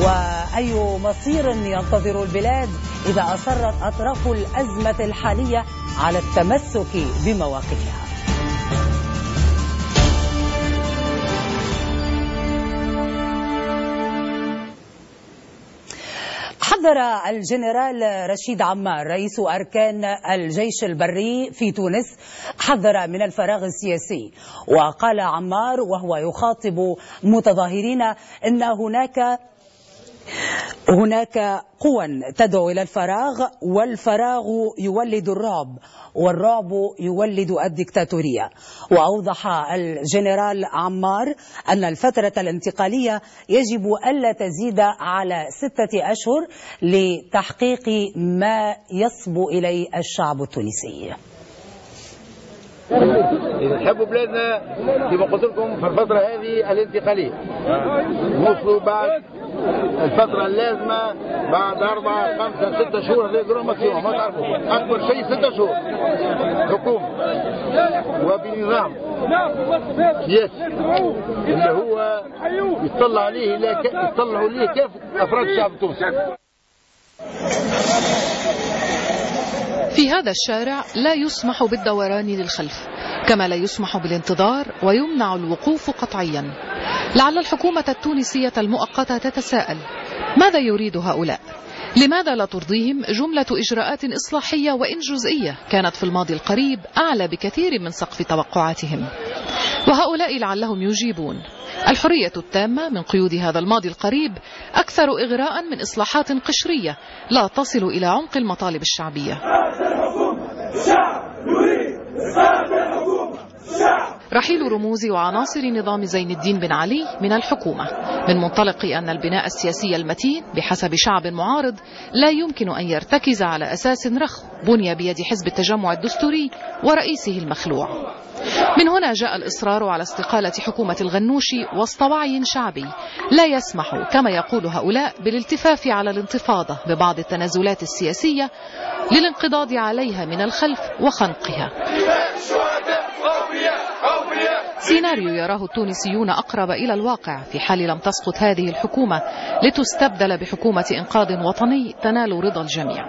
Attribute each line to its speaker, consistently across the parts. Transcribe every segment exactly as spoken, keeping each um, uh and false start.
Speaker 1: وأي مصير ينتظر البلاد إذا أصرت أطراف الأزمة الحالية على التمسك بمواقفها؟ حذر الجنرال رشيد عمار رئيس أركان الجيش البري في تونس حذر من الفراغ السياسي. وقال عمار وهو يخاطب متظاهرين إن هناك هناك قوى تدعو إلى الفراغ، والفراغ يولد الرعب، والرعب يولد الدكتاتورية. وأوضح الجنرال عمار أن الفترة الانتقالية يجب ألا تزيد على ستة أشهر لتحقيق ما يصبو إليه الشعب التونسي.
Speaker 2: إذا تحبوا بلادنا كما قلت لكم في الفترة هذه الانتقالية نوصلوا بعد الفترة اللازمة بعد أربعة خمسة ستة شهور هذا يقولون ماكسيموم ما تعرفوا أكبر شيء ستة شهور حكومة وبنظام سياسي اللي هو يطلع عليه يطلعوا عليه كافة أفراد الشعب التونسي.
Speaker 3: في هذا الشارع لا يسمح بالدوران للخلف، كما لا يسمح بالانتظار ويمنع الوقوف قطعيا. لعل الحكومة التونسية المؤقتة تتساءل ماذا يريد هؤلاء؟ لماذا لا ترضيهم جملة إجراءات إصلاحية وإن جزئية كانت في الماضي القريب أعلى بكثير من سقف توقعاتهم؟ وهؤلاء لعلهم يجيبون الحرية التامة من قيود هذا الماضي القريب أكثر إغراء من إصلاحات قشرية لا تصل إلى عمق المطالب الشعبية. رحيل رموز وعناصر نظام زين الدين بن علي من الحكومة من منطلق أن البناء السياسي المتين بحسب شعب معارض لا يمكن أن يرتكز على أساس رخو بني بيد حزب التجمع الدستوري ورئيسه المخلوع. من هنا جاء الإصرار على استقالة حكومة الغنوشي وسط وعي شعبي لا يسمح كما يقول هؤلاء بالالتفاف على الانتفاضة ببعض التنازلات السياسية للانقضاض عليها من الخلف وخنقها. سيناريو يراه التونسيون أقرب إلى الواقع في حال لم تسقط هذه الحكومة لتستبدل بحكومة إنقاذ وطني تنال رضا الجميع.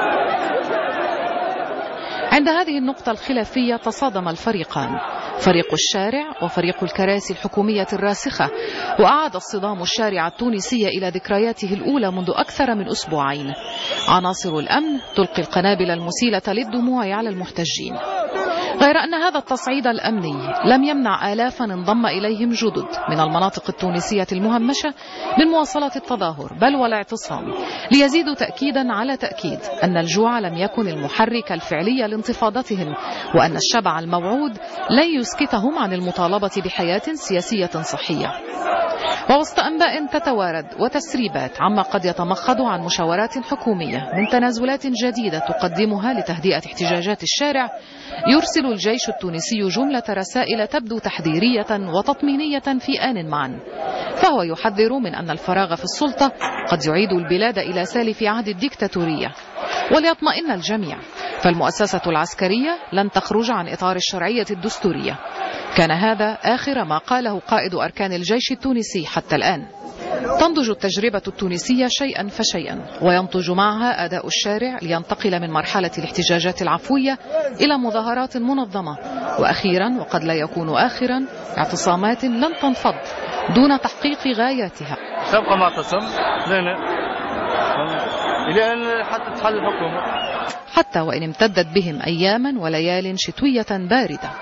Speaker 3: عند هذه النقطة الخلافية تصادم الفريقان، فريق الشارع وفريق الكراسي الحكومية الراسخة، وأعاد الصدام الشارع التونسي إلى ذكرياته الأولى منذ أكثر من أسبوعين. عناصر الأمن تلقي القنابل المسيلة للدموع على المحتجين، غير أن هذا التصعيد الأمني لم يمنع آلافا انضم إليهم جدد من المناطق التونسية المهمشة من مواصلة التظاهر بل والاعتصام، ليزيدوا تأكيدا على تأكيد أن الجوع لم يكن المحرك الفعلي لانتفاضتهم، وأن الشبع الموعود لن يسكتهم عن المطالبة بحياة سياسية صحية. ووسط أنباء تتوارد وتسريبات عما قد يتمخض عن مشاورات حكومية من تنازلات جديدة تقدمها لتهدئة احتجاجات الشارع، يرسل الجيش التونسي جملة رسائل تبدو تحذيرية وتطمينية في آن معا. فهو يحذر من أن الفراغ في السلطة قد يعيد البلاد إلى سالف عهد الديكتاتورية. وليطمئن الجميع، فالمؤسسة العسكرية لن تخرج عن إطار الشرعية الدستورية. كان هذا آخر ما قاله قائد أركان الجيش التونسي حتى الآن. تنضج التجربة التونسية شيئا فشيئا، وينضج معها أداء الشارع لينتقل من مرحلة الاحتجاجات العفوية إلى مظاهرات منظمة، وأخيرا وقد لا يكون آخرا اعتصامات لن تنفض دون تحقيق غاياتها.
Speaker 4: سبق معتصم لنا إلى أن حتى تحل الحكومة،
Speaker 3: حتى وإن امتدت بهم أياما وليال شتوية باردة.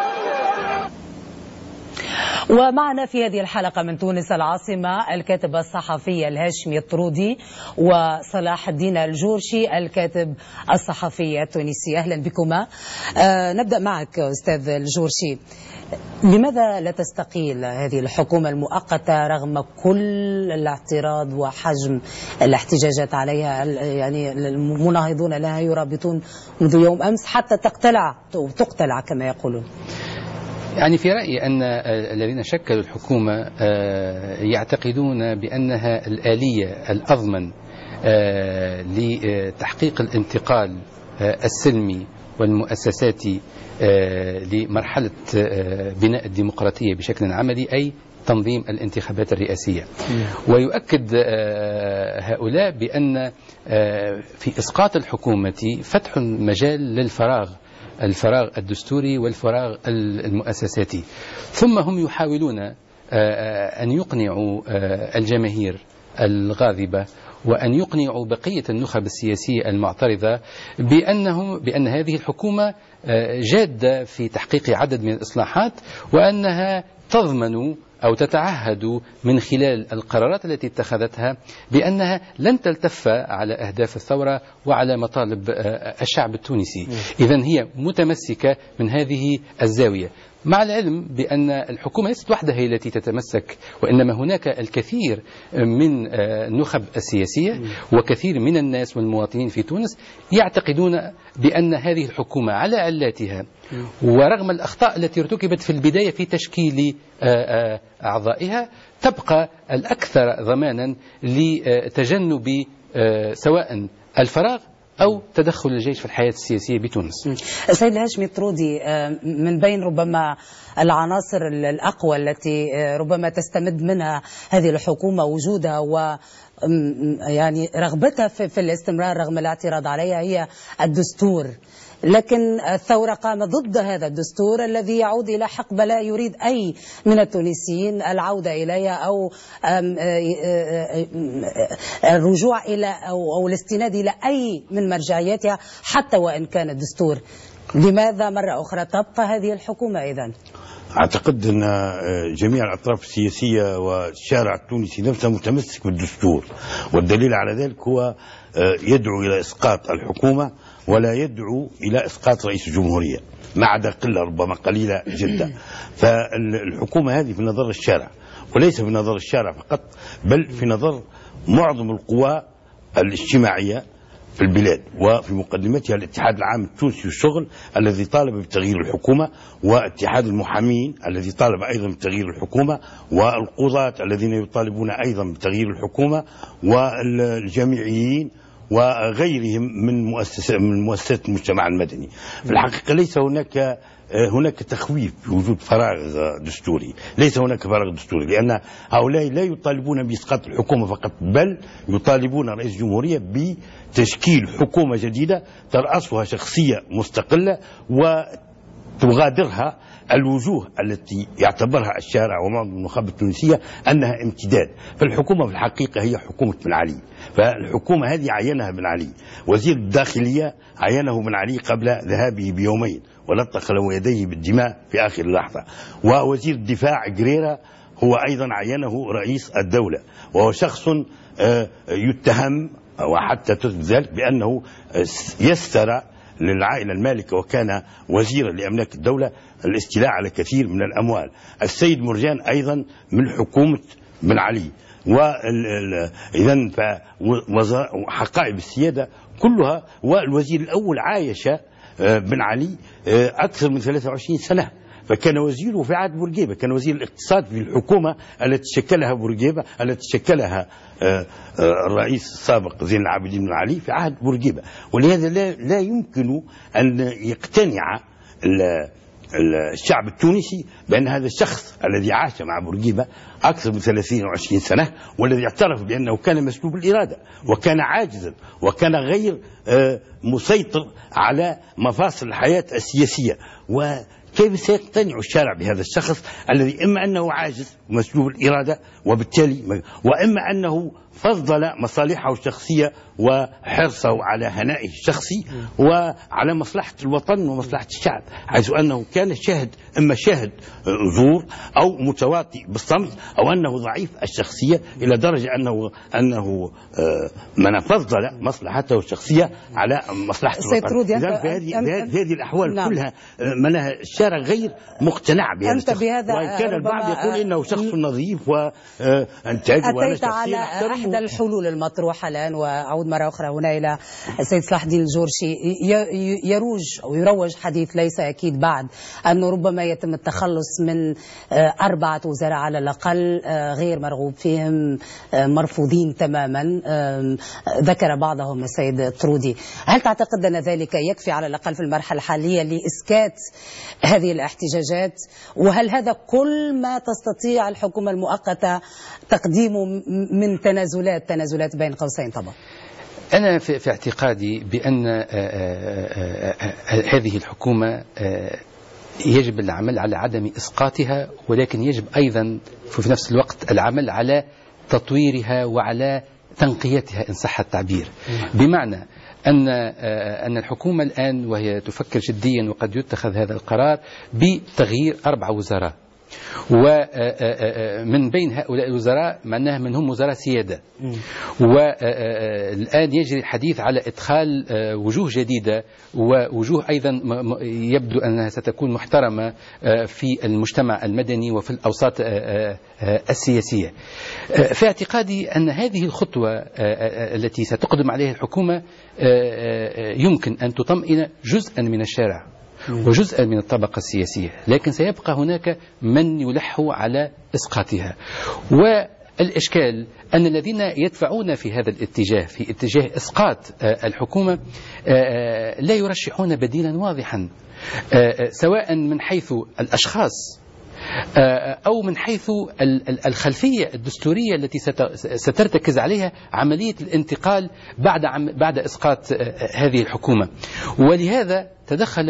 Speaker 1: ومعنا في هذه الحلقة من تونس العاصمة الكاتب الصحفي الهاشمي الطرودي وصلاح الدين الجورشي الكاتب الصحفي التونسي. أهلا بكما. آه نبدأ معك أستاذ الجورشي، لماذا لا تستقيل هذه الحكومة المؤقتة رغم كل الاعتراض وحجم الاحتجاجات عليها؟ يعني المناهضون لها يرابطون منذ يوم أمس حتى تقتلع تقتلع كما يقولون.
Speaker 5: يعني في رأيي أن الذين شكلوا الحكومة يعتقدون بأنها الآلية الأضمن لتحقيق الانتقال السلمي والمؤسساتي لمرحلة بناء الديمقراطية بشكل عملي، أي تنظيم الانتخابات الرئاسية. ويؤكد هؤلاء بأن في إسقاط الحكومة فتح مجال للفراغ، الفراغ الدستوري والفراغ المؤسساتي. ثم هم يحاولون أن يقنعوا الجماهير الغاضبة وأن يقنعوا بقية النخب السياسية المعترضة بأنه بأن هذه الحكومة جادة في تحقيق عدد من الإصلاحات، وأنها تضمن أو تتعهد من خلال القرارات التي اتخذتها بأنها لن تلتف على أهداف الثورة وعلى مطالب الشعب التونسي. إذن هي متمسكة من هذه الزاوية، مع العلم بأن الحكومة ليست وحدها هي التي تتمسك، وإنما هناك الكثير من النخب السياسية وكثير من الناس والمواطنين في تونس يعتقدون بأن هذه الحكومة على علاتها، ورغم الأخطاء التي ارتكبت في البداية في تشكيل أعضائها، تبقى الأكثر ضمانا لتجنب سواء الفراغ أو تدخل الجيش في الحياة السياسية بتونس.
Speaker 1: سيد الهاشمي الطرودي، من بين ربما العناصر الأقوى التي ربما تستمد منها هذه الحكومة وجودها و يعني رغبتها في الاستمرار رغم الاعتراض عليها هي الدستور، لكن الثورة قامت ضد هذا الدستور الذي يعود إلى حقبة لا يريد أي من التونسيين العودة إليها أو الرجوع إلى أو الاستناد إلى أي من مرجعياتها حتى وإن كان الدستور. لماذا مرة أخرى تبقى هذه الحكومة إذن؟
Speaker 6: أعتقد أن جميع الأطراف السياسية والشارع التونسي نفسه متمسك بالدستور، والدليل على ذلك هو يدعو إلى إسقاط الحكومة ولا يدعو إلى إسقاط رئيس الجمهورية، ما عدا قلة ربما قليلة جدا. فالحكومة هذه في نظر الشارع، وليس في نظر الشارع فقط، بل في نظر معظم القوى الاجتماعية في البلاد، وفي مقدمتها الاتحاد العام التونسي للشغل الذي طالب بتغيير الحكومة، واتحاد المحامين الذي طالب أيضا بتغيير الحكومة، والقضاة الذين يطالبون أيضا بتغيير الحكومة، والجامعيين وغيرهم من مؤسسات من مؤسسات المجتمع المدني. في الحقيقة ليس هناك هناك تخويف بوجود فراغ دستوري، ليس هناك فراغ دستوري، لأن هؤلاء لا يطالبون بإسقاط الحكومة فقط، بل يطالبون رئيس الجمهورية بتشكيل حكومة جديدة ترأسها شخصية مستقلة وتغادرها الوجوه التي يعتبرها الشارع ومعظم النخب التونسية أنها امتداد. فالحكومة في الحقيقة هي حكومة بن علي، فالحكومة هذه عينها بن علي، وزير الداخلية عينه بن علي قبل ذهابه بيومين ولطخ له يديه بالدماء في آخر لحظة، ووزير الدفاع جريرة هو أيضا عينه رئيس الدولة، وهو شخص يتهم وحتى تثبت ذلك بأنه يسر للعائلة المالكة وكان وزيرا لأملاك الدولة الاستيلاء على كثير من الأموال. السيد مرجان أيضا من حكومة بن علي. وإذن فحقائب السيادة كلها، والوزير الأول عايش بن علي أكثر من ثلاثة وعشرين سنة، فكان وزيره في عهد بورقيبة، كان وزير الاقتصاد في الحكومة التي شكلها بورقيبة، التي شكلها الرئيس السابق زين العابدين بن علي في عهد بورقيبة. ولهذا لا, لا يمكن أن يقتنع الشعب التونسي بأن هذا الشخص الذي عاش مع بورقيبة أكثر من ثلاثين وعشرين سنة، والذي اعترف بأنه كان مسلوب الإرادة وكان عاجزا وكان غير مسيطر على مفاصل الحياة السياسية، وكيف سيقتنع الشارع بهذا الشخص الذي إما أنه عاجز ومسلوب الإرادة وبالتالي، وإما أنه فضل مصالحه الشخصية وحرصه على هنائه الشخصي وعلى مصلحة الوطن ومصلحة الشعب، حيث أنه كان شاهد، إما شاهد زور أو متواطئ بالصمت، أو أنه ضعيف الشخصية إلى درجة أنه أنه من فضل مصلحته الشخصية على مصلحة الوطن. إذن في هذه هذه الأحوال نعم. كلها منها الشارع غير مقتنع بهذا الشخص، وإن كان البعض يقول إنه شخص نظيف وأنتاج وأنا شخصيا
Speaker 1: إحدى الحلول المطروحة الآن، وأعود مرة أخرى هنا إلى السيد صلاح الدين الجورشي، يروج أو يروج حديث ليس أكيد بعد أنه ربما يتم التخلص من أربعة وزراء على الأقل غير مرغوب فيهم، مرفوضين تماما، ذكر بعضهم السيد الطرودي. هل تعتقد أن ذلك يكفي على الأقل في المرحلة الحالية لإسكات هذه الاحتجاجات؟ وهل هذا كل ما تستطيع الحكومة المؤقتة تقديمه من تنازلات تنازلات بين قوسين طبعا؟
Speaker 5: أنا في اعتقادي بأن هذه الحكومة يجب العمل على عدم إسقاطها، ولكن يجب أيضا في نفس الوقت العمل على تطويرها وعلى تنقيتها إن صح التعبير. بمعنى أن أن الحكومة الآن وهي تفكر جديا وقد يتخذ هذا القرار بتغيير أربع وزراء، ومن بين هؤلاء الوزراء معناها منهم وزراء سيادة، والآن يجري الحديث على إدخال وجوه جديدة ووجوه أيضا يبدو أنها ستكون محترمة في المجتمع المدني وفي الأوساط السياسية. في اعتقادي أن هذه الخطوة التي ستقدم عليها الحكومة يمكن أن تطمئن جزءا من الشارع وجزءا من الطبقة السياسية، لكن سيبقى هناك من يلح على إسقاطها. والإشكال أن الذين يدفعون في هذا الاتجاه في اتجاه إسقاط الحكومة لا يرشحون بديلا واضحا، سواء من حيث الأشخاص أو من حيث الخلفية الدستورية التي سترتكز عليها عملية الانتقال بعد بعد إسقاط هذه الحكومة. ولهذا تدخل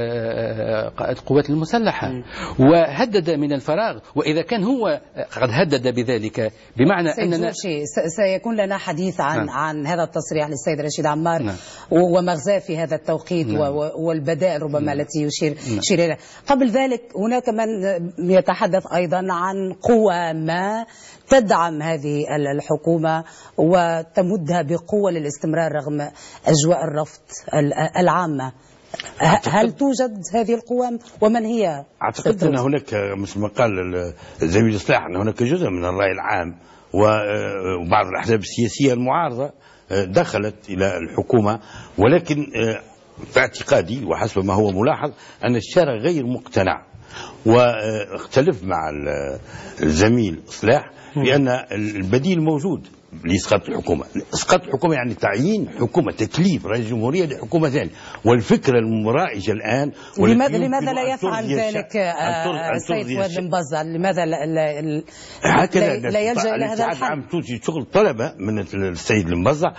Speaker 5: القوات المسلحة وهدد من الفراغ، وإذا كان هو قد هدد بذلك بمعنى أننا
Speaker 1: سيكون لنا حديث عن نعم. عن هذا التصريح للسيد رشيد عمار نعم. ومغزاه في هذا التوقيت نعم. والبدائل ربما نعم. التي يشير نعم. إليها. قبل ذلك هناك من يتحدث أيضا عن قوى ما تدعم هذه الحكومة وتمدها بقوة للاستمرار رغم أجواء الرفض العامة. هل توجد هذه القوى ومن هي؟
Speaker 6: أعتقد أن هناك مثل ما قال الزميل صلاح أن هناك جزء من الرأي العام وبعض الأحزاب السياسية المعارضة دخلت إلى الحكومة، ولكن في اعتقادي وحسب ما هو ملاحظ أن الشارع غير مقتنع، واختلف مع الزميل صلاح بأن البديل موجود لإسقاط الحكومة. إسقاط الحكومة يعني تعيين حكومة، تكليف رئيس الجمهورية لحكومة ثانية، والفكرة المرائجة الآن
Speaker 1: لماذا لماذا لا يفعل ذلك السيد فؤاد المبزع؟ لماذا لا, لا,
Speaker 6: هكذا
Speaker 1: لا, لا يلجأ إلى هذا الحل؟
Speaker 6: عم توجد شغل طلبة من السيد المبزع،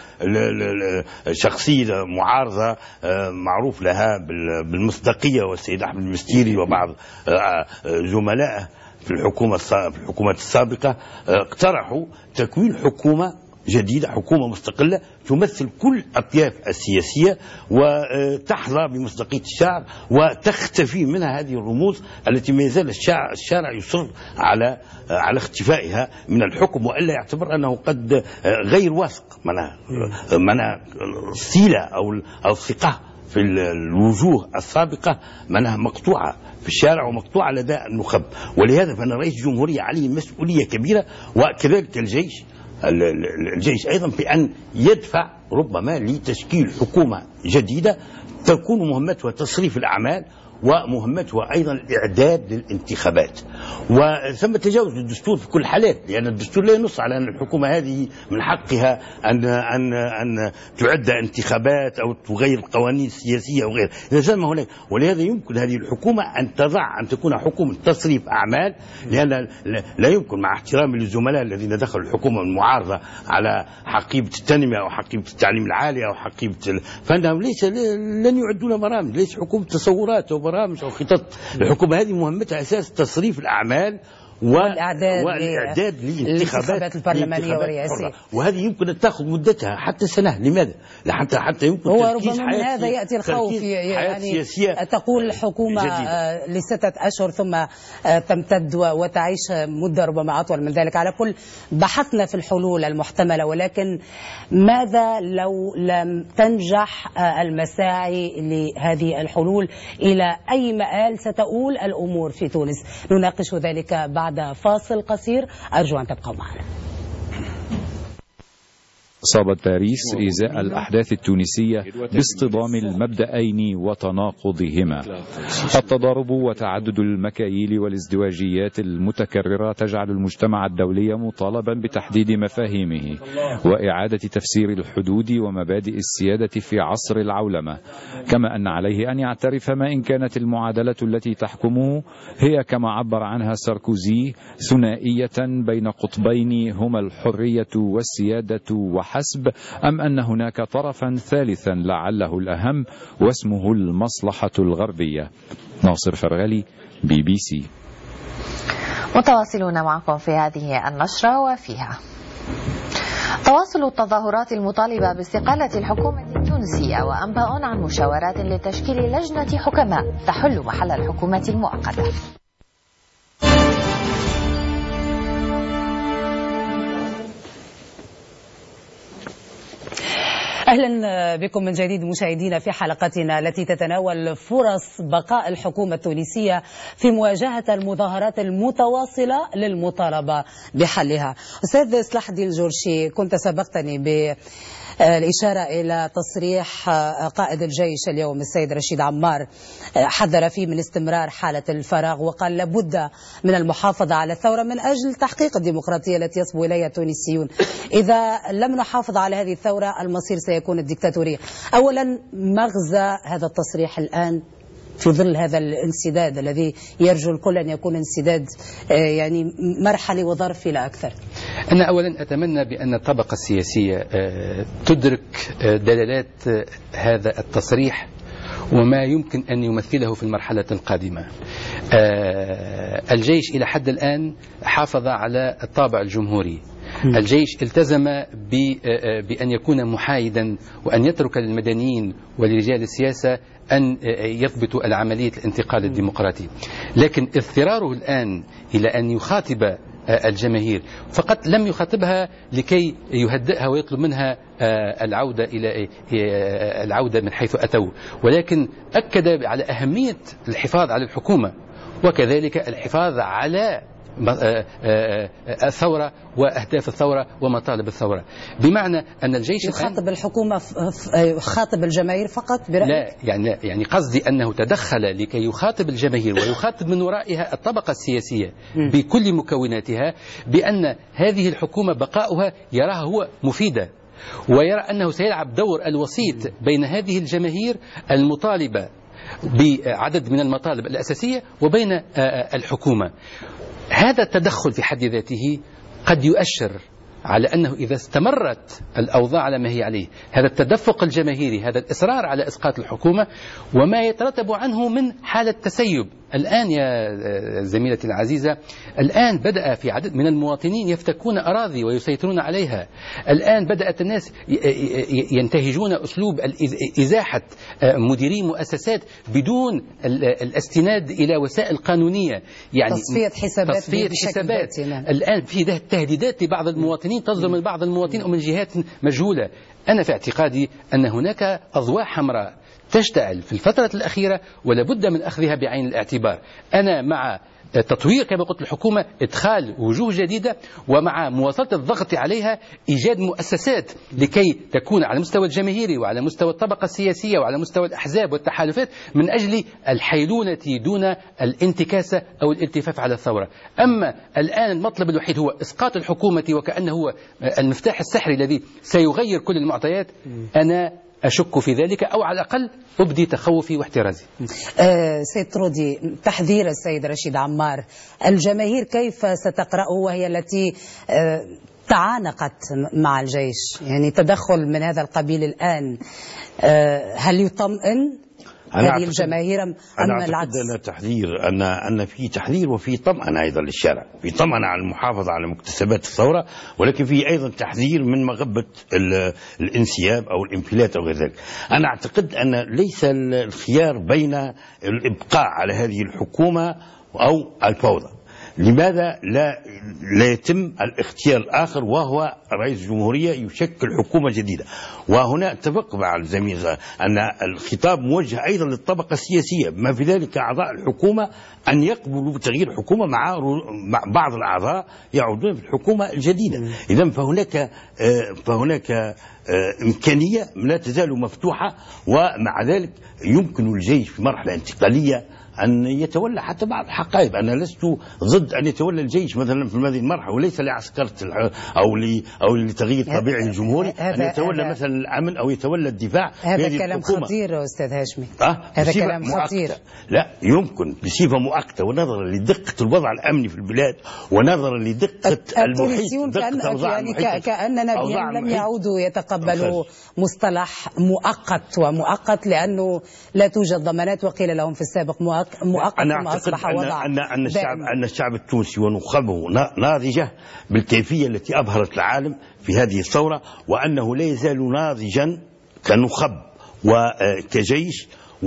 Speaker 6: شخصية معارضة معروف لها بالمصداقية، والسيد أحمد المستيري وبعض زملائه في الحكومة في الحكومات السابقة اقترحوا تكوين حكومة جديدة، حكومة مستقلة تمثل كل أطياف السياسية وتحظى بمصداقية الشعب وتختفي منها هذه الرموز التي ما يزال الشارع, الشارع يصر على على اختفائها من الحكم، وإلا يعتبر أنه قد غير واثق منها منها الصلة أو الثقة في الوجوه السابقة منها مقطوعة في الشارع ومقطوعة لدى النخب. ولهذا فإن رئيس الجمهورية عليه مسؤولية كبيرة، وكذلك الجيش الجيش أيضا بأن يدفع ربما لتشكيل حكومة جديدة تكون مهمتها تصريف الأعمال ومهمتها أيضا الإعداد للانتخابات، وثم تجاوز الدستور في كل الحالات، لأن الدستور لا ينص على أن الحكومة هذه من حقها أن أن أن تعد انتخابات أو تغير القوانين السياسية وغيرها، إذا ما هناك. ولهذا يمكن هذه الحكومة أن تضع أن تكون حكومة تصريف أعمال، لأن لا يمكن مع احترامي للزملاء الذين دخلوا الحكومة المعارضة على حقيبة التنمية أو حقيبة التعليم العالي أو حقيبة ال... فإنهم ليس لن يعدون برامج، ليس حكومة تصورات أو برامج أو خطط. الحكومة هذه مهمتها أساس تصريف الأعمال
Speaker 1: والإعداد,
Speaker 6: والإعداد للانتخابات
Speaker 1: البرلمانية والرئاسية،
Speaker 6: وهذه يمكن أن تأخذ مدتها حتى سنة. لماذا؟ حتى حتى يمكن
Speaker 1: هو ربما من هذا يأتي الخوف، يعني تقول الحكومة لستة أشهر ثم تمتد وتعيش مدة ربما أطول من ذلك. على كل بحثنا في الحلول المحتملة، ولكن ماذا لو لم تنجح المساعي لهذه الحلول؟ إلى أي مآل ستؤول الأمور في تونس؟ نناقش ذلك بعد فاصل قصير، أرجو أن تبقوا معنا.
Speaker 7: صابت باريس إزاء الأحداث التونسية باصطدام المبدأين وتناقضهما. التضارب وتعدد المكاييل والازدواجيات المتكررة تجعل المجتمع الدولي مطالبا بتحديد مفاهيمه وإعادة تفسير الحدود ومبادئ السيادة في عصر العولمة، كما أن عليه أن يعترف ما إن كانت المعادلة التي تحكمه هي كما عبر عنها ساركوزي ثنائية بين قطبين هما الحرية والسيادة وحسب، أم أن هناك طرفا ثالثا لعله الأهم واسمه المصلحة الغربية. ناصر فرغلي، بي بي سي.
Speaker 8: متواصلون معكم في هذه النشرة وفيها تواصل التظاهرات المطالبة باستقالة الحكومة التونسية وأنباء عن مشاورات لتشكيل لجنة حكماء تحل محل الحكومة المؤقتة.
Speaker 1: أهلا بكم من جديد مشاهدينا في حلقتنا التي تتناول فرص بقاء الحكومة التونسية في مواجهة المظاهرات المتواصلة للمطالبة بحلها. أستاذ صلاح الدين الجورشي، كنت سبقتني ب الإشارة إلى تصريح قائد الجيش اليوم السيد رشيد عمار، حذر فيه من استمرار حالة الفراغ وقال لابد من المحافظة على الثورة من أجل تحقيق الديمقراطية التي يصبو إليها التونسيون. إذا لم نحافظ على هذه الثورة المصير سيكون الدكتاتورية. أولا، مغزى هذا التصريح الآن في ظل هذا الانسداد الذي يرجو الكل أن يكون انسداد يعني مرحلي وظرفي لا أكثر؟
Speaker 5: أنا أولا أتمنى بأن الطبقة السياسية تدرك دلالات هذا التصريح وما يمكن أن يمثله في المرحلة القادمة. الجيش إلى حد الآن حافظ على الطابع الجمهوري. الجيش التزم بأن يكون محايدا وأن يترك للمدنيين ولرجال السياسة أن يضبطوا العملية الانتقال الديمقراطي، لكن اضطراره الآن إلى أن يخاطب الجماهير فقط لم يخاطبها لكي يهدئها ويطلب منها العودة إلى العودة من حيث أتوا، ولكن أكد على أهمية الحفاظ على الحكومة وكذلك الحفاظ على الثورة وأهداف الثورة ومطالب الثورة، بمعنى أن الجيش
Speaker 1: يخاطب الحكومة يخاطب الجماهير فقط برأيك؟
Speaker 5: لا، يعني يعني قصدي أنه تدخل لكي يخاطب الجماهير ويخاطب من ورائها الطبقة السياسية بكل مكوناتها بأن هذه الحكومة بقاؤها يراها هو مفيدة، ويرى أنه سيلعب دور الوسيط بين هذه الجماهير المطالبة بعدد من المطالب الأساسية وبين الحكومة. هذا التدخل في حد ذاته قد يؤشر على أنه إذا استمرت الأوضاع على ما هي عليه، هذا التدفق الجماهيري، هذا الإصرار على إسقاط الحكومة وما يترتب عنه من حالة تسيب. الآن يا زميلتي العزيزة، الآن بدأ في عدد من المواطنين يفتكون أراضي ويسيطرون عليها. الآن بدأت الناس ينتهجون أسلوب إزاحة مديري مؤسسات بدون الاستناد إلى وسائل قانونية، يعني
Speaker 1: تصفية حسابات,
Speaker 5: تصفية حسابات. الآن في تهديدات لبعض المواطنين تصدر من بعض المواطنين ومن جهات مجهولة. أنا في اعتقادي أن هناك أضواء حمراء تشتعل في الفترة الأخيرة ولا بد من أخذها بعين الاعتبار. أنا مع تطوير كما قلت الحكومة، إدخال وجوه جديدة، ومع مواصلة الضغط عليها إيجاد مؤسسات لكي تكون على مستوى الجماهيري وعلى مستوى الطبقة السياسية وعلى مستوى الأحزاب والتحالفات من أجل الحيلولة دون الانتكاسة أو الالتفاف على الثورة. أما الآن المطلب الوحيد هو إسقاط الحكومة وكأنه هو المفتاح السحري الذي سيغير كل المعطيات، أنا أشك في ذلك، أو على الأقل أبدي تخوفي واحترازي.
Speaker 1: أه سيد طرودي، تحذير السيد رشيد عمار، الجماهير كيف ستقرأه وهي التي أه تعانقت مع الجيش؟ يعني تدخل من هذا القبيل الآن أه هل يطمئن هذه الجماهير أم
Speaker 6: أنا
Speaker 1: العكس؟
Speaker 6: أن التحذير أن أن في تحذير وفي طمأنة أيضا للشارع، في طمأنة على المحافظة على مكتسبات الثورة، ولكن في أيضا تحذير من مغبة الانسياب أو الانفلات أو غير ذلك. أنا أعتقد أن ليس الخيار بين الإبقاء على هذه الحكومة أو الفوضى. لماذا لا لا يتم الاختيار الآخر وهو رئيس الجمهورية يشكل حكومة جديدة؟ وهنا اتفق مع الزميل أن الخطاب موجه أيضا للطبقة السياسية، ما في ذلك أعضاء الحكومة أن يقبلوا بتغيير حكومة مع بعض الأعضاء يعودون في الحكومة الجديدة. إذن فهناك فهناك إمكانية لا تزال مفتوحة، ومع ذلك يمكن الجيش في مرحلة انتقالية أن يتولى حتى بعض الحقائب. أنا لست ضد أن يتولى الجيش مثلا في هذه المرحلة، وليس لعسكرة أو أو لتغيير طبيعي الجمهوري أن يتولى مثلا الأمن أو يتولى الدفاع.
Speaker 1: هذا كلام خطير أستاذ هاشمي.
Speaker 6: أه؟
Speaker 1: هذا كلام خطير.
Speaker 6: لا يمكن بصفة مؤقتة، ونظرا لدقة الوضع الأمني في البلاد ونظرا لدقة المحيط،
Speaker 1: دقة يعني كأننا لم يعودوا يتقبلوا مصطلح مؤقت، ومؤقت لأنه لا توجد ضمانات، وقيل لهم في السابق مؤقت.
Speaker 6: أنا أعتقد أن, أن, أن, الشعب أن الشعب التونسي ونخبه ناضجة بالكيفية التي أبهرت العالم في هذه الثورة، وأنه لا يزال ناضجا كنخب وكجيش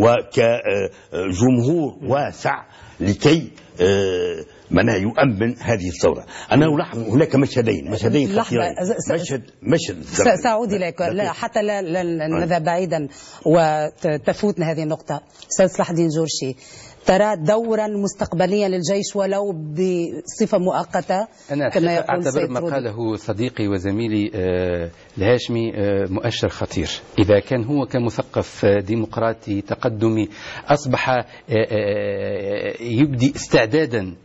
Speaker 6: وكجمهور واسع لكي من يؤمن هذه الثورة. أنا ألاحظ هناك مشهدين مشهدين خطيرين. مشهد مشهد
Speaker 1: سأعود إليك لا حتى لا, لا نذهب بعيدا وتفوتنا هذه النقطة. أستاذ صلاح الدين جورشي، ترى دورا مستقبليا للجيش ولو بصفة مؤقتة
Speaker 5: أنا
Speaker 1: كما يقول
Speaker 5: أعتبر ما قاله صديقي وزميلي الهاشمي مؤشر خطير. إذا كان هو كمثقف ديمقراطي تقدمي أصبح يبدي استعدادا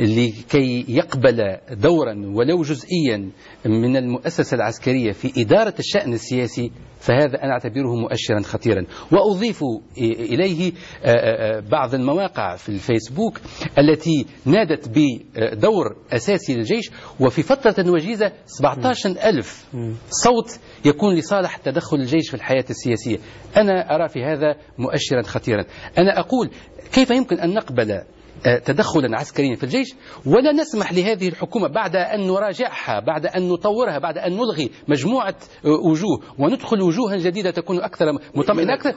Speaker 5: لكي يقبل دورا ولو جزئيا من المؤسسة العسكرية في إدارة الشأن السياسي، فهذا أنا أعتبره مؤشرا خطيرا. وأضيف إليه بعض المواقع في الفيسبوك التي نادت بدور أساسي للجيش، وفي فترة وجيزة سبعة عشر ألف صوت يكون لصالح تدخل الجيش في الحياة السياسية. أنا أرى في هذا مؤشرا خطيرا. أنا أقول كيف يمكن أن نقبل تدخلا عسكريا في الجيش ولا نسمح لهذه الحكومة بعد أن نراجعها، بعد أن نطورها، بعد أن نلغي مجموعة وجوه وندخل وجوها جديدة تكون أكثر مطمئنة أكثر.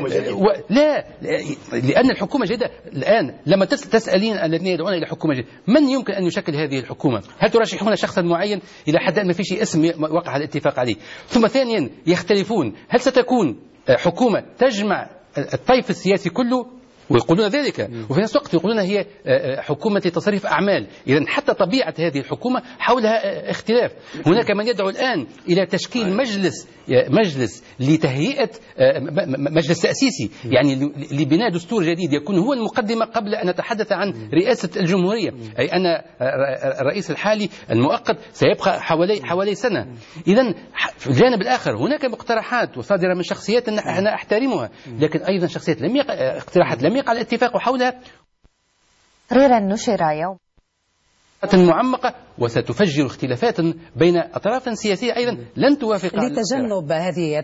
Speaker 5: لا، لأن الحكومة جديدة الآن لما تسألين الذين يدعون إلى حكومة جديدة من يمكن أن يشكل هذه الحكومة؟ هل ترشحون شخصا معين؟ إلى حد ما فيش اسم وقع الاتفاق عليه. ثم ثانيا يختلفون، هل ستكون حكومة تجمع الطيف السياسي كله ويقولون ذلك، وفي نفس الوقت يقولون هي حكومة تصريف أعمال؟ إذن حتى طبيعة هذه الحكومة حولها اختلاف. هناك من يدعو الآن إلى تشكيل مجلس مجلس لتهيئة مجلس تأسيسي، يعني لبناء دستور جديد يكون هو المقدمة قبل أن نتحدث عن رئاسة الجمهورية، أي أن الرئيس الحالي المؤقت سيبقى حوالي حوالي سنة. إذن في الجانب الآخر هناك مقترحات وصادرة من شخصيات أنا أحترمها، لكن أيضا شخصيات لم يقع اقتراحات لم يقع الاتفاق حولها.
Speaker 8: تقريرا نشر يوم
Speaker 5: معمقة وستفجر اختلافات بين أطراف سياسية أيضا لن توافق.
Speaker 1: لتجنب هذه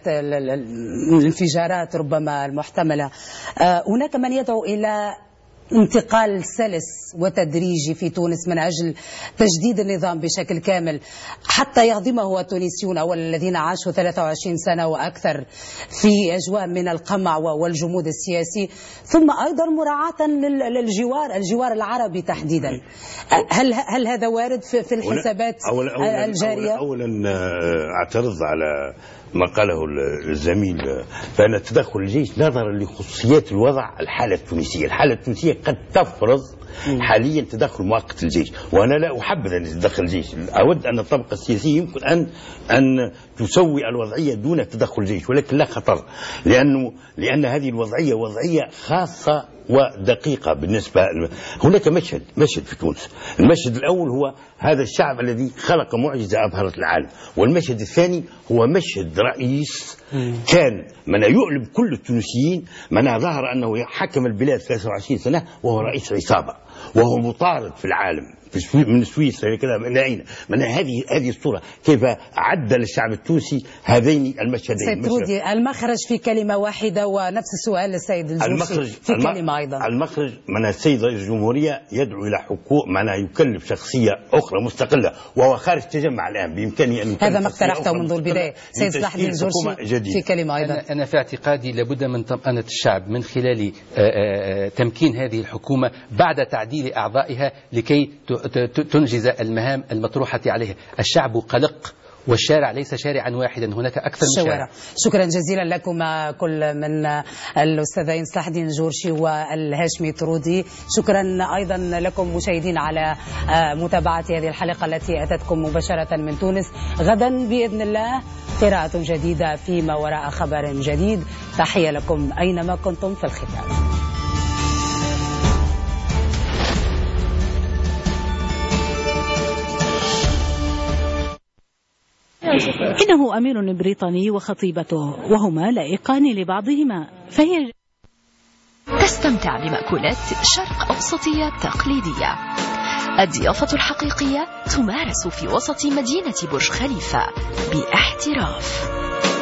Speaker 1: الانفجارات ربما المحتملة، هناك من يدعو إلى انتقال سلس وتدريجي في تونس من أجل تجديد النظام بشكل كامل حتى يهضمه التونسيون أو الذين عاشوا ثلاثة وعشرين سنة وأكثر في أجواء من القمع والجمود السياسي، ثم أيضا مراعاة للجوار الجوار العربي تحديدا. هل هل هذا وارد في الحسابات
Speaker 6: أولا أولا
Speaker 1: الجارية؟
Speaker 6: أولا, أولا أعترض على ما قاله الزميل، فأن تدخل الجيش نظرا لخصوصيات الوضع الحالة التونسية. الحالة التونسية قد تفرض حاليا تدخل مؤقت الجيش، وأنا لا أحبذ أن يتدخل الجيش. أود أن الطبقة السياسية يمكن أن أن تسوي الوضعية دون تدخل الجيش، ولكن لا خطر، لأنه لأن هذه الوضعية وضعية خاصة ودقيقة بالنسبة. هناك مشهد مشهد في تونس. المشهد الأول هو هذا الشعب الذي خلق معجزة أبهرت العالم، والمشهد الثاني هو مشهد رئيس كان من يؤلم كل التونسيين، من ظهر أنه حكم البلاد ثلاثة وعشرين سنة وهو رئيس عصابة وهو مطارد في العالم من سويسرا كذا من أين. من هذه هذه الصورة كيف عدل الشعب التونسي هذين المشهدين.
Speaker 1: سيد ترودي، المخرج في كلمة واحدة، ونفس السؤال للسيد الجورشي في كلمة أيضا.
Speaker 6: المخرج من السيد رئيس الجمهورية يدعو إلى حقوق من يكلف شخصية أخرى مستقلة وهو خارج تجمع الآن، بإمكانه أن
Speaker 1: هذا ما اقترحته منذ البداية. سيد صلاح الدين الجورشي في كلمة أيضا.
Speaker 5: أنا, أنا في اعتقادي لابد من طمأنة الشعب من خلال تمكين هذه الحكومة بعد تعديل أعضائها لكي تنجز المهام المطروحة عليها. الشعب قلق والشارع ليس شارعا واحدا، هناك أكثر من شارع.
Speaker 1: شكرا جزيلا لكم كل من الأستاذين صلاح الدين الجورشي والهاشمي طرودي. شكرا أيضا لكم مشاهدين على متابعة هذه الحلقة التي أتتكم مباشرة من تونس. غدا بإذن الله قراءة جديدة في ما وراء خبر جديد. تحية لكم أينما كنتم في الختام.
Speaker 9: إنه أمير بريطاني وخطيبته وهما لائقان لبعضهما، فهي
Speaker 10: تستمتع بمأكولات شرق أوسطية تقليدية. الضيافة الحقيقية تمارس في وسط مدينة برج خليفة باحتراف.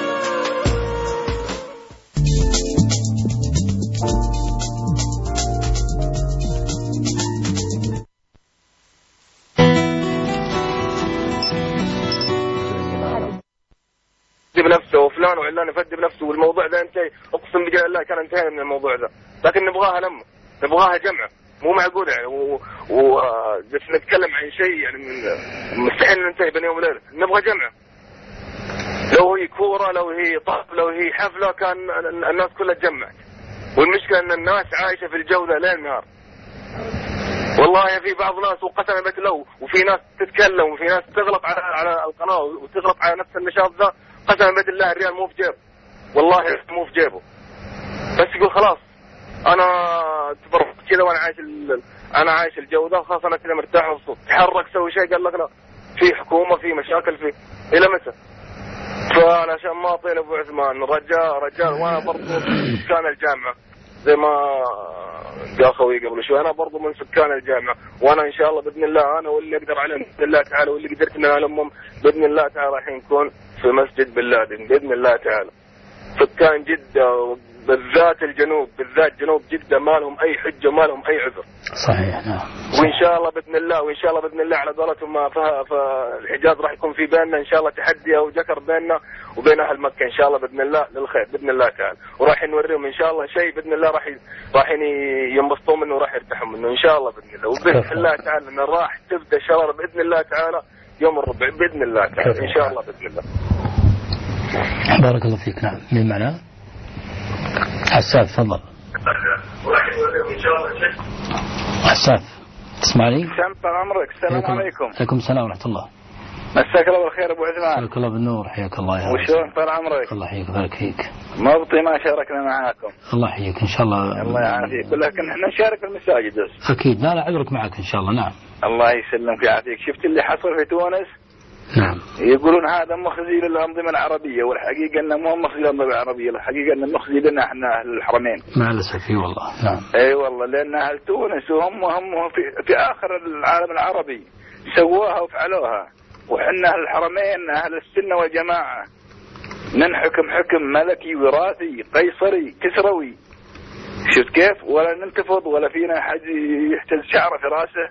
Speaker 11: بنفسه وفلان وعلان يفدي بنفسه، والموضوع ده انتهي، اقسم بالله الله كان انتهينا من الموضوع ده، لكن نبغاها لما نبغاها جمعه، مو معقول يعني وبس نتكلم عن شيء يعني مستحيل ننتهي بين يوم وليله، نبغى جمعه. لو هي كوره، لو هي طرف، لو هي حفله، كان الناس كلها تجمعت، والمشكله ان الناس عايشه في الجو ده ليل نهار. والله في بعض الناس وقسم بالله، وفي ناس تتكلم وفي ناس تغلط على على القناه وتغلط على نفس النشاط ذا، قسما بالله الريال مو في جيبه، والله مو في جيبه، بس يقول خلاص انا تبرك كذا وانا عايش انا عايش الجو ده، خلاص انا كذا مرتاح ومبسوط. تحرك سوي شيء، قال لك لا، في حكومه، في مشاكل، في الى متى؟ فعلشان ما اطيل ابو عثمان، رجال رجال وانا برضو سكان الجامعه زي ما جاء اخوي قبل شوي، انا برضو من سكان الجامعه، وانا ان شاء الله باذن الله انا واللي اقدر عليه باذن الله تعالى، واللي قدرت ان انا المهم باذن الله تعالى راح نكون في مسجد بن لادن باذن الله تعالى. سكان جده بالذات الجنوب، بالذات جنوب جده ما لهم اي حجه، ما لهم اي عذر.
Speaker 12: صحيح نعم.
Speaker 11: وان شاء الله باذن الله، وان شاء الله باذن الله على قولتهم فالحجاز راح يكون في بيننا ان شاء الله تحدي او جكر بيننا وبين اهل مكه ان شاء الله باذن الله للخير باذن الله تعالى، وراح نوريهم ان شاء الله شيء باذن الله راح راح ينبسطوا منه وراح يرتاحوا منه ان شاء الله باذن الله، وباذن الله تعالى ان راح تبدا شرر باذن الله تعالى يوم الربع باذن الله تعالى ان شاء الله باذن الله.
Speaker 12: بارك الله فيك. نعم من معنا؟ حساف تفضل. حساف تسمعني؟
Speaker 13: طال عمرك. السلام عليكم.
Speaker 12: عليكم السلام ورحمة الله.
Speaker 13: مساك الله بالخير ابو عثمان.
Speaker 12: مساك الله بالنور، حياك الله يا
Speaker 13: وشلون طال عمرك؟
Speaker 12: الله يحييك ويبارك فيك.
Speaker 13: مبطي ما شاركنا معاكم.
Speaker 12: الله يحييك ان شاء الله.
Speaker 13: الله يعافيك، ولكن احنا نشارك في المساجد بس.
Speaker 12: اكيد، لا لا عذرك معك ان شاء الله. نعم.
Speaker 13: الله يسلمك ويعافيك. شفت اللي حصل في تونس؟
Speaker 12: نعم.
Speaker 13: يقولون هذا مخزي للأنظمة العربية، والحقيقة أنه مو مخزي للأنظمة العربية، الحقيقة أنه مخزي لنا احنا أهل الحرمين.
Speaker 12: مع الأسف اي والله. نعم.
Speaker 13: اي والله، لأن أهل تونس وهم هم في, في آخر العالم العربي سووها وفعلوها، وحنا أهل الحرمين أهل السنة والجماعة ننحكم حكم ملكي وراثي قيصري كسروي. شفت كيف؟ ولا ننتفض ولا فينا حد يهتز شعره في راسه،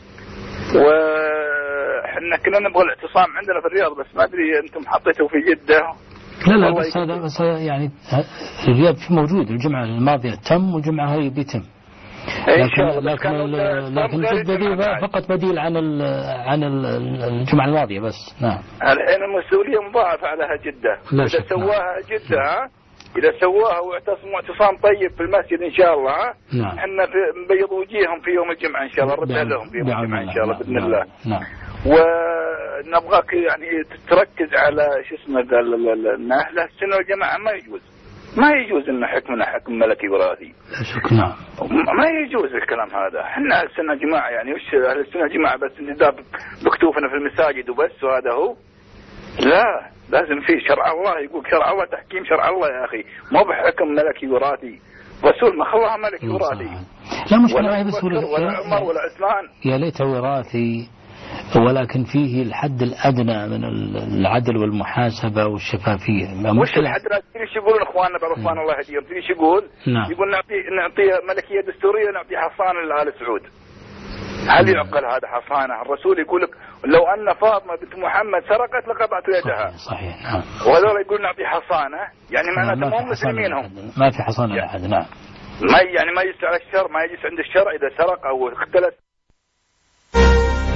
Speaker 13: وحنا كنا نبغى الاعتصام عندنا في الرياض، بس ما ادري انتم حطيتوا في جده.
Speaker 12: لا لا بس هذا بس يعني الرياض في موجود، الجمعه الماضيه تم والجمعه هذه بيتم. لكن لكن لكن جده فقط بديل عن عن الجمعه الماضيه بس. نعم.
Speaker 13: الحين المسؤوليه مضاعفه عليها جده. اذا سواها جده، إذا سواها واعتصموا اعتصام طيب في المسجد إن شاء الله،
Speaker 12: نعم.
Speaker 13: إحنا نبيض وجيههم في يوم الجمعة إن شاء الله، نرد لهم في يوم الجمعة إن شاء الله بإذن الله.
Speaker 12: نعم.
Speaker 13: ونبغاك يعني تركز على شو اسمه ذا أن أهل السنة والجماعة ما يجوز ما يجوز إن حكمنا حكم ملكي وراثي.
Speaker 12: لا شك. نعم.
Speaker 13: ما يجوز الكلام هذا. إحنا أهل السنة جماعة، يعني وش أهل السنة جماعة بس انتداب بكتوفنا في المساجد وبس، وهذا هو. لا، لازم في شرع الله، يقول شرع الله تحكيم شرع الله يا أخي، مو بحكم ملكي وراثي. رسول ما خلاها ملكي وراثي.
Speaker 12: لا مشكلة بس
Speaker 13: ولا عمر ولا عثمان.
Speaker 12: يا ليته وراثي، ولكن فيه الحد الأدنى من العدل والمحاسبة والشفافية.
Speaker 13: وش الحد الأدنى؟ ايش يقولون اخواننا برضوان الله يهديهم؟ ايش يقول؟
Speaker 12: نعم.
Speaker 13: يقول نعطي نعطي ملكية دستورية، نعطي حصانة لآل سعود. هل يعقل هذا حصانة؟ الرسول يقول لك لو أن فاطمة بنت محمد سرقت لقطعت يدها.
Speaker 12: صحيح, صحيح. نعم.
Speaker 13: وهذول يقول نعطي حصانة، يعني معناته هم مسلمين هم.
Speaker 12: ما في حصانة لأحد. نعم.
Speaker 13: ما يعني ما يجلس على الشر، ما يجلس عند الشرع إذا سرق أو اختلف.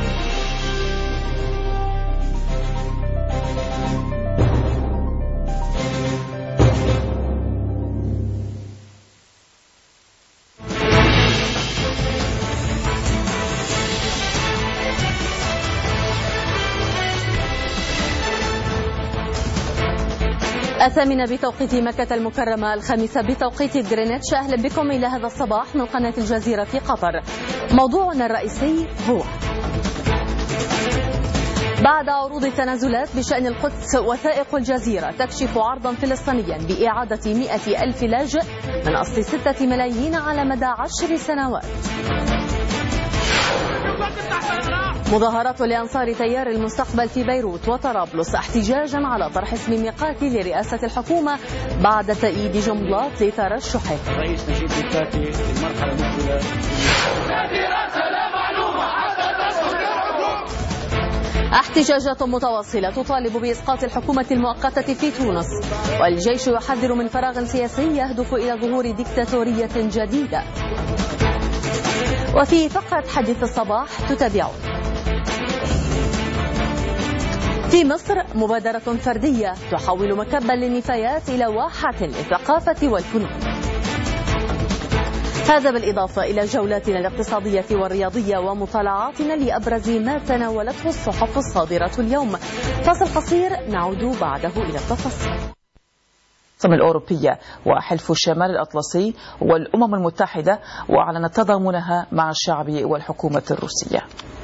Speaker 14: الثامنة بتوقيت مكة المكرمة، الخامسة بتوقيت غرينتش. أهلا بكم إلى هذا الصباح من قناة الجزيرة في قطر. موضوعنا الرئيسي هو: بعد عروض التنازلات بشأن القدس، وثائق الجزيرة تكشف عرضا فلسطينيا بإعادة مئة ألف لاجئ من أصل ستة ملايين على مدى عشر سنوات. مظاهرات لأنصار تيار المستقبل في بيروت وطرابلس احتجاجا على طرح اسم ميقاتي لرئاسة الحكومة بعد تأييد جنبلاط لترشحه.
Speaker 15: الرئيس نجيب ميقاتي المرحلة الأولى.
Speaker 14: احتجاجات متواصلة تطالب بإسقاط الحكومة المؤقتة في تونس، والجيش يحذر من فراغ سياسي يهدف إلى ظهور ديكتاتورية جديدة. وفي فقرة حديث الصباح تتابعون: في مصر مبادرة فردية تحول مكبا للنفايات إلى واحة للثقافة والفنون. هذا بالإضافة إلى جولاتنا الاقتصادية والرياضية ومطالعاتنا لأبرز ما تناولته الصحف الصادرة اليوم. فاصل قصير نعود بعده إلى التفاصيل.
Speaker 16: الأوروبية وحلف الشمال الأطلسي والأمم المتحدة وأعلنت تضامنها مع الشعب والحكومة الروسية.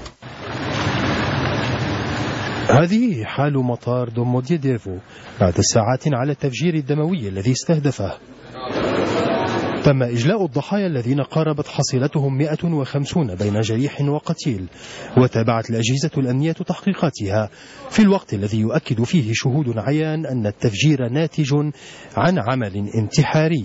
Speaker 17: هذه حال مطار دوموديديفو بعد ساعات على التفجير الدموي الذي استهدفه. تم إجلاء الضحايا الذين قاربت حصيلتهم مئة وخمسين بين جريح وقتيل، وتابعت الأجهزة الأمنية تحقيقاتها في الوقت الذي يؤكد فيه شهود عيان أن التفجير ناتج عن عمل انتحاري.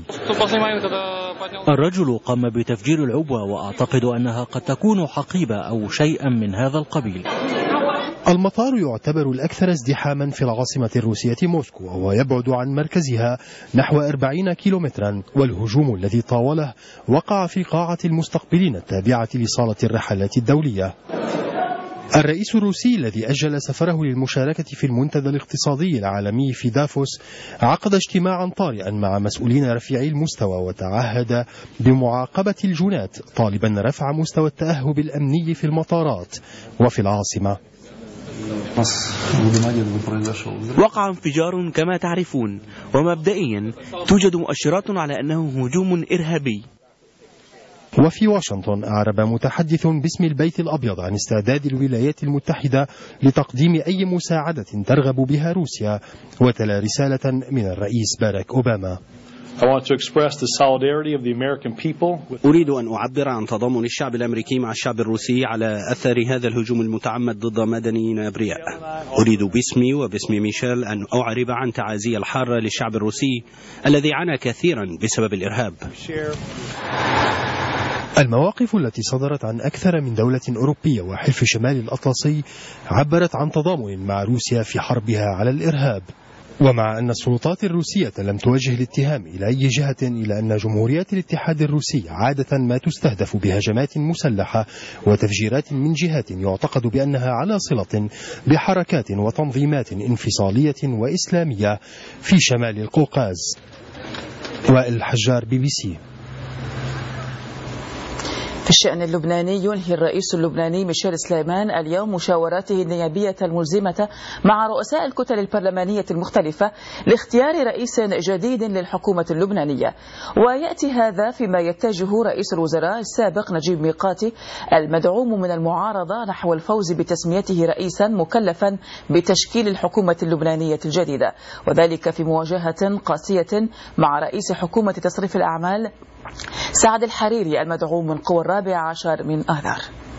Speaker 18: الرجل قام بتفجير العبوة، وأعتقد أنها قد تكون حقيبة أو شيئا من هذا القبيل.
Speaker 17: المطار يعتبر الأكثر ازدحاما في العاصمة الروسية موسكو، وهو يبعد عن مركزها نحو أربعين كيلومترا، والهجوم الذي طاوله وقع في قاعة المستقبلين التابعة لصالة الرحلات الدولية. الرئيس الروسي الذي أجل سفره للمشاركة في المنتدى الاقتصادي العالمي في دافوس عقد اجتماعا طارئا مع مسؤولين رفيعي المستوى، وتعهد بمعاقبة الجنات، طالبا رفع مستوى التأهب الأمني في المطارات وفي العاصمة.
Speaker 18: وقع انفجار كما تعرفون، ومبدئيا توجد مؤشرات على أنه هجوم إرهابي.
Speaker 17: وفي واشنطن أعرب متحدث باسم البيت الأبيض عن استعداد الولايات المتحدة لتقديم أي مساعدة ترغب بها روسيا، وتلا رسالة من الرئيس باراك أوباما.
Speaker 19: أريد أن أعبر عن تضامن الشعب الأمريكي مع الشعب الروسي على أثر هذا الهجوم المتعمد ضد مدنيين أبرياء. أريد باسمي وباسم ميشيل أن أعرب عن تعازي الحارة للشعب الروسي الذي عانى كثيرا بسبب الإرهاب.
Speaker 17: المواقف التي صدرت عن أكثر من دولة أوروبية وحلف شمال الأطلسي عبرت عن تضامن مع روسيا في حربها على الإرهاب. ومع أن السلطات الروسية لم توجه الاتهام إلى أي جهة، إلا أن جمهوريات الاتحاد الروسي عادة ما تستهدف بهجمات مسلحة وتفجيرات من جهات يعتقد بأنها على صلة بحركات وتنظيمات انفصالية وإسلامية في شمال القوقاز. وائل الحجار، بي بي سي.
Speaker 16: في الشأن اللبناني، ينهي الرئيس اللبناني ميشيل سليمان اليوم مشاوراته النيابية الملزمة مع رؤساء الكتل البرلمانية المختلفة لاختيار رئيس جديد للحكومة اللبنانية. ويأتي هذا فيما يتجه رئيس الوزراء السابق نجيب ميقاتي المدعوم من المعارضة نحو الفوز بتسميته رئيسا مكلفا بتشكيل الحكومة اللبنانية الجديدة، وذلك في مواجهة قاسية مع رئيس حكومة تصريف الأعمال سعد الحريري المدعوم من قوى الرابع عشر من آذار.